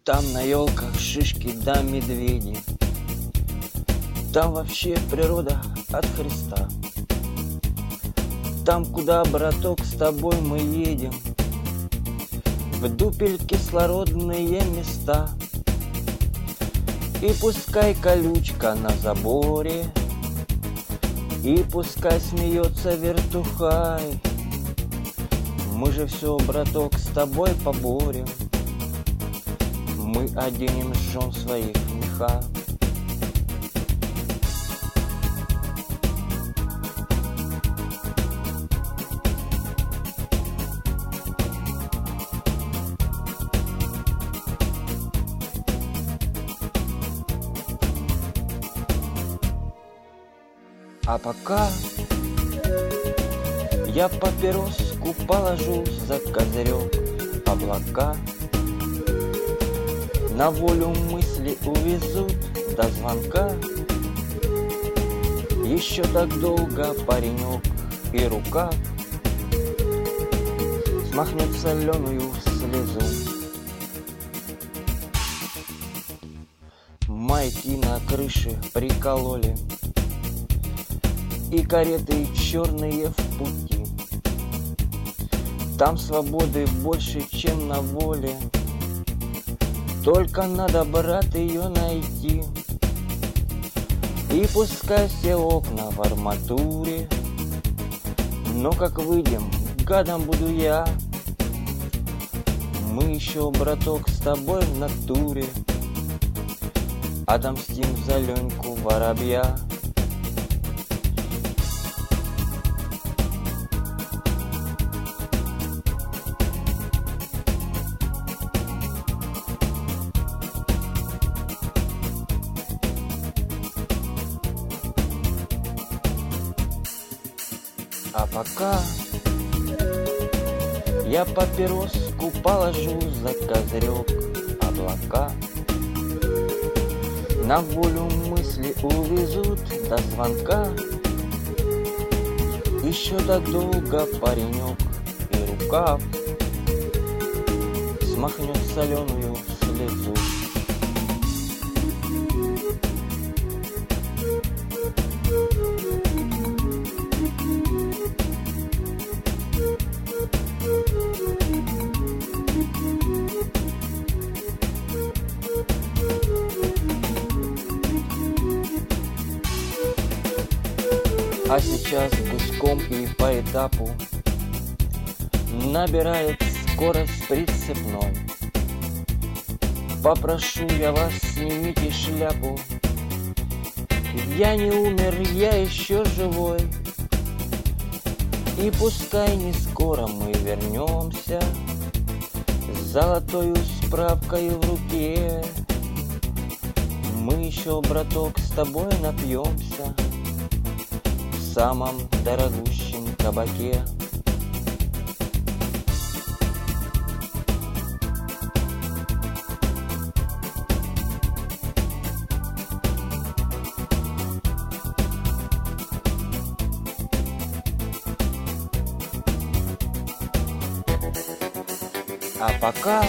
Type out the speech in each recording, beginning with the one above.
Там на елках шишки да медведи. Там вообще природа от Христа. Там, куда, браток, с тобой мы едем, в дупель кислородные места. И пускай колючка на заборе, и пускай смеется вертухай, мы же все, браток, с тобой поборем. Мы оденем с жен своих меха. А пока я папироску положу за козырек, облака на волю мысли увезут до звонка. Еще так долго паренек и рукав смахнет соленую слезу. Майки на крыше прикололи, и кареты черные в пути. Там свободы больше, чем на воле, только надо, брат, ее найти. И пускай все окна в арматуре, но как выйдем, гадом буду я. Мы еще, браток, с тобой в натуре отомстим за Леньку воробья. А пока я папироску положу за козырек, облака на волю мысли увезут до звонка. Еще так долго паренек и рукав смахнет соленую слезу. А сейчас гуськом и по этапу набирает скорость прицепной. Попрошу я вас, снимите шляпу. Я не умер, я еще живой. И пускай не скоро мы вернемся с золотою справкой в руке. Мы еще, браток, с тобой напьемся в самом дорогущем кабаке. А пока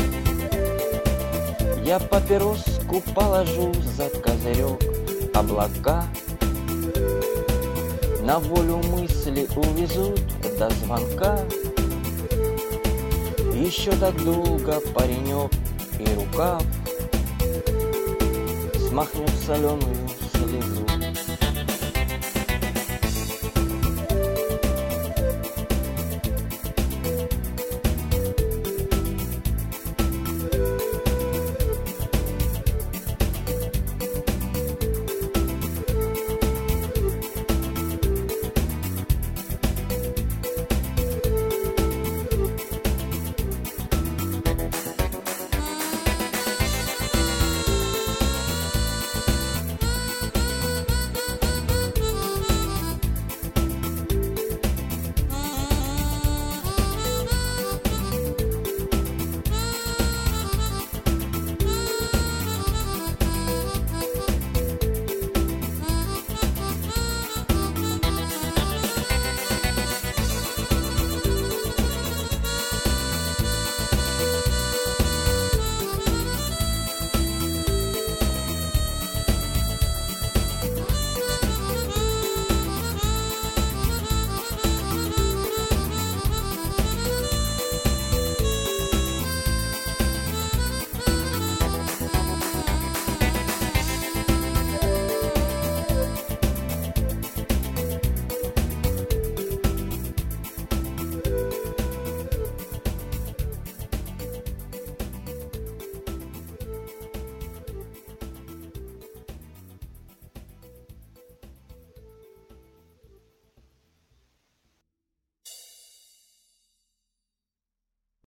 я папироску положу за козырек, облака на волю мысли увезут до звонка. Еще так долго паренек и рукав смахнет соленую